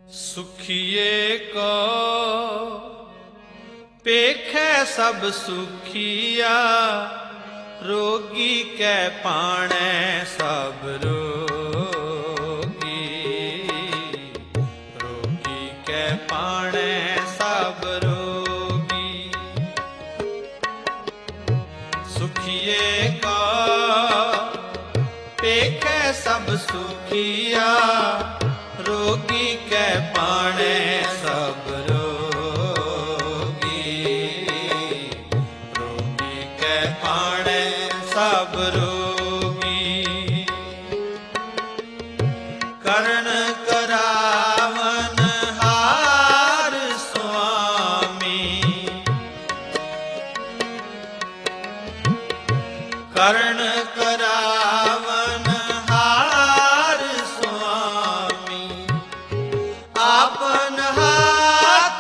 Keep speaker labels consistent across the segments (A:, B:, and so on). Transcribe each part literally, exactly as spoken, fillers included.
A: सुखिए को पेखे सब सुखिया, रोगी के पाणे सब रोगी। रोगी के पाणे सब रोगी। सुखिए को पेखे सब सुखिया, रोगी के पाणे सब रोगी। रोगी के पाणे सब रोगी। करण करावन हार स्वामी, करण करावन हार स्वामी। आपन हाथ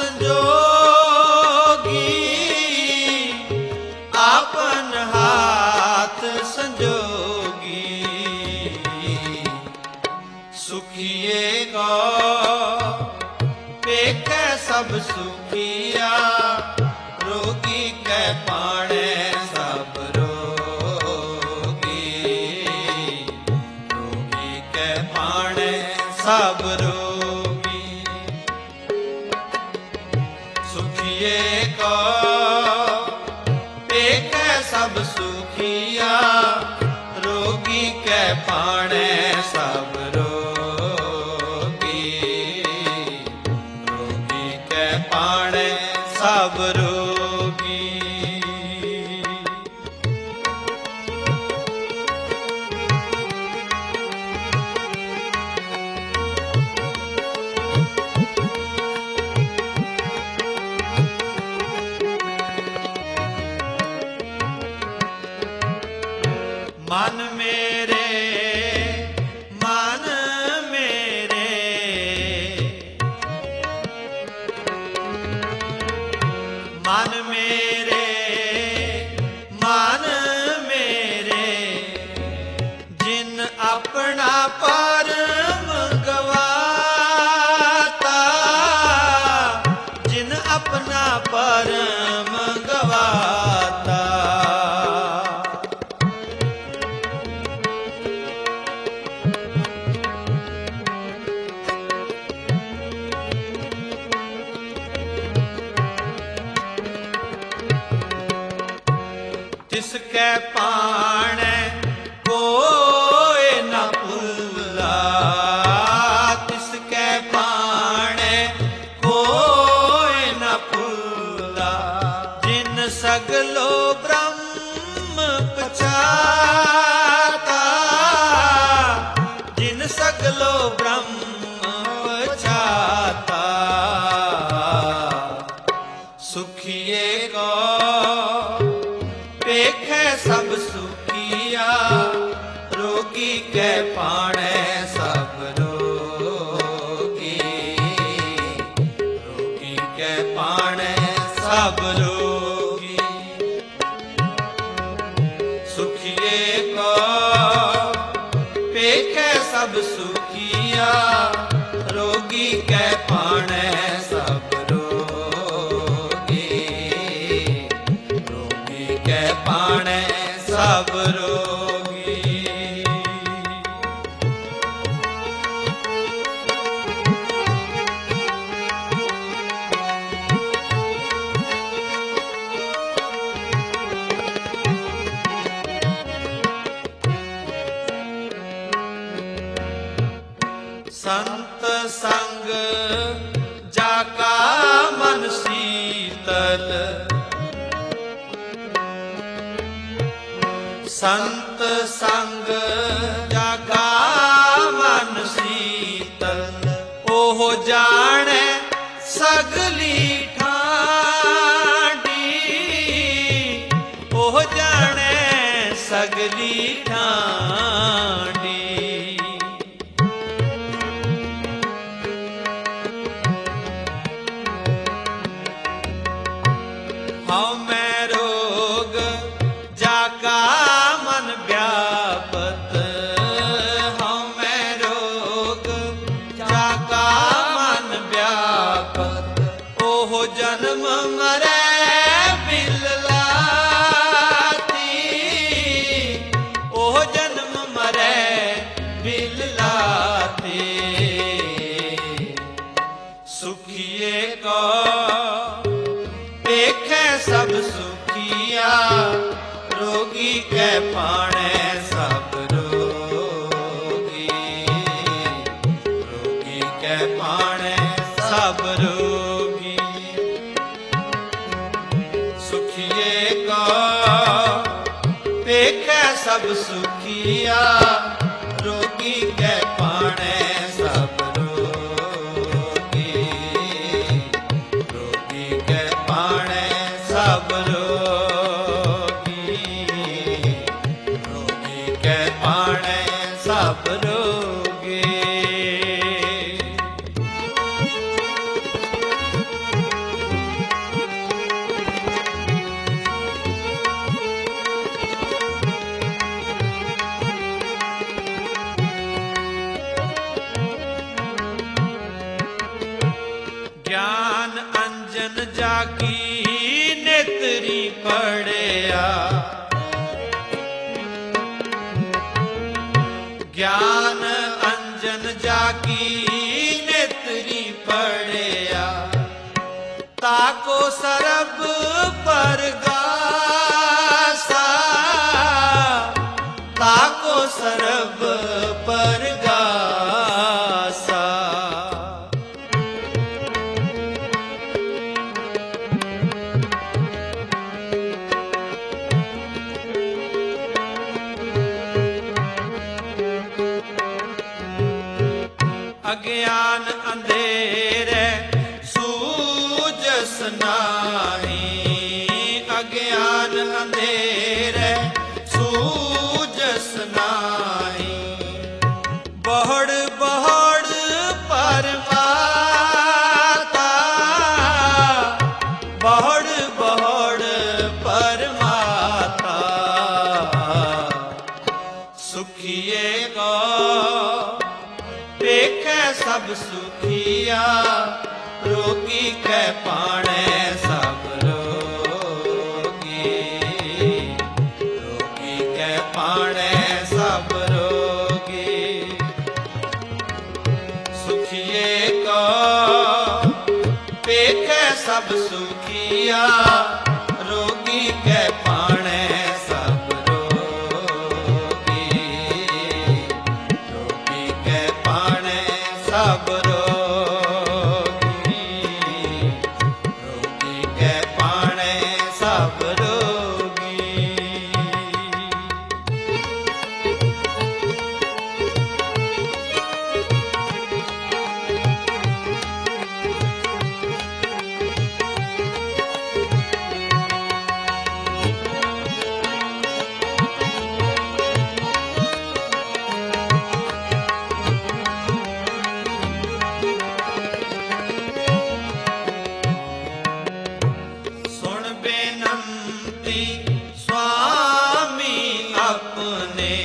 A: संजोगी, आपन हाथ संजोगी। सुखिए को पेखे सब सुखिया, रोगी के पाणे सब रोगी। रोगी के पाणे सब रोगी। सुखिए को पेखे सब सुखिया, रोगी के पाणे सब रोगी। रोगी के पाणे सब रोगी। मन मेरे मन मेरे, मन मेरे मन मेरे। जिन अपना परम गवाता, जिन अपना परम गवाता। तिसके पाणे कोई न भूला, तिसके पाणे कोई न भूला। जिन सगलो ब्रह्म पछाता, जिन सगलो ब्रह्म पछाता। सुखिए को पेखे सब सुखिया, रोगी के पाणे सब रोगी। रोगी के पाणे सब रोगी। सुखिए को पेखे सब सुखिया, रोगी के पाणे सब रोगी। रोगी के पाणे सब रोगी। संत संग जाका मन शीतल, संत संग जाका मन शीतल। ओह जाने सगली ठाडी, ओह जाने सगली ठाडी। हमें रोग जाका मन व्यापत, हमें रोग जाका पाणे सब रोगी, रोगी कै पाणे सब रोगी। सुखिए का देखे सब सुखिया, रोगी कै पाणे सब रोगी, रोगी कै पाणे सब रोगी, रोगी कै पाणे सब रोगी। ज्ञान अंजन जाकी नेत्री पड़या, ज्ञान अंजन जाकी नेत्री पड़या, ताको सरब परगासा, ताको सरब परगासा। अज्ञान अंधेरे सूझस नाही, अज्ञान अंधेरे सूझस नाही, बहड़ बहड़ परमाता, बहड़ बहड़ परमाता। सुखिए को देखे सब सुखिया, रोगी कै पाणे सब रोगी, रोगी कै पाणे सब रोगी। सुखिए को देखे सब सुखिया, रोगी कै पाणे सब रोगी, रोगी कै पाणे सब रोगी, रोगी कै पाणे सब रोगी। स्वामी अपने,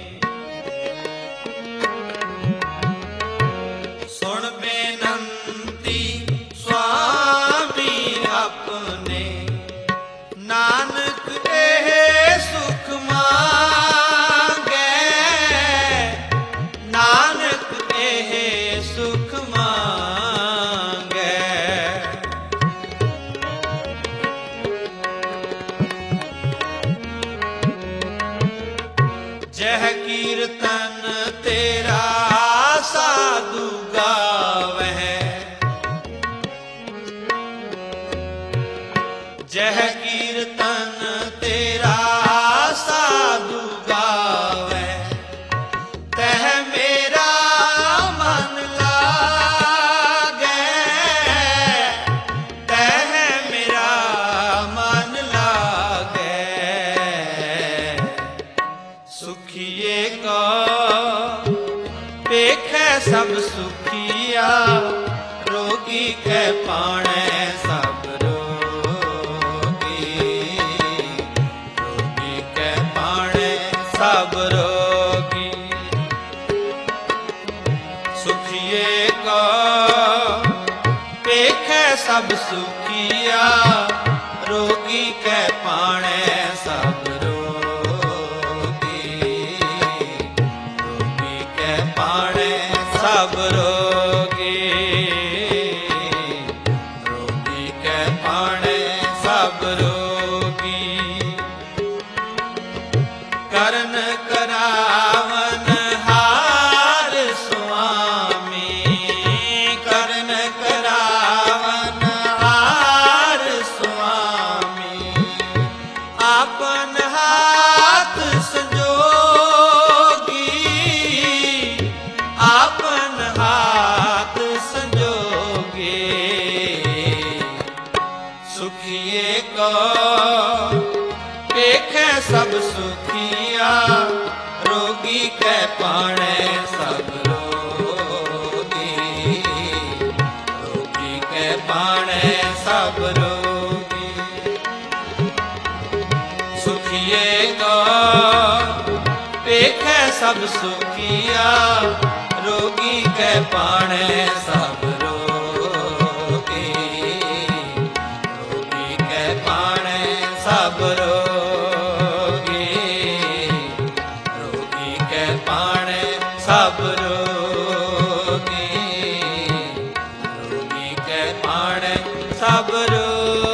A: सुन बेनंती स्वामी अपने, नानक एह सुख मांगे, नानक एह सुख मांगे। जह कीर्तन तेरा साधु गावह, जह कीर्तन तेरा साधु गावह, तह मेरा मन लागे, तह मेरा मन लागे। सुखिए को देखे सब सुखिया, रोगी कै पाणे सब रोगी, रोगी कै पाणे सब रोगी। सुखिए को देखे सब सुखिया, रोगी कै पाणे सब रोगी, रोगी कै पाणे सब रोगी, रोगी कै पाणे सब रोगी। कर पाणे सब रोगी, रोगी के पाणे सब रोगी। सुखिए को देखे सब सुखिया, रोगी के पाणे सब रोगी, रोगी के पाणे सब रोगी, रोगी के पाणे सब रोगी, रोगी के पाणे सब रोगी।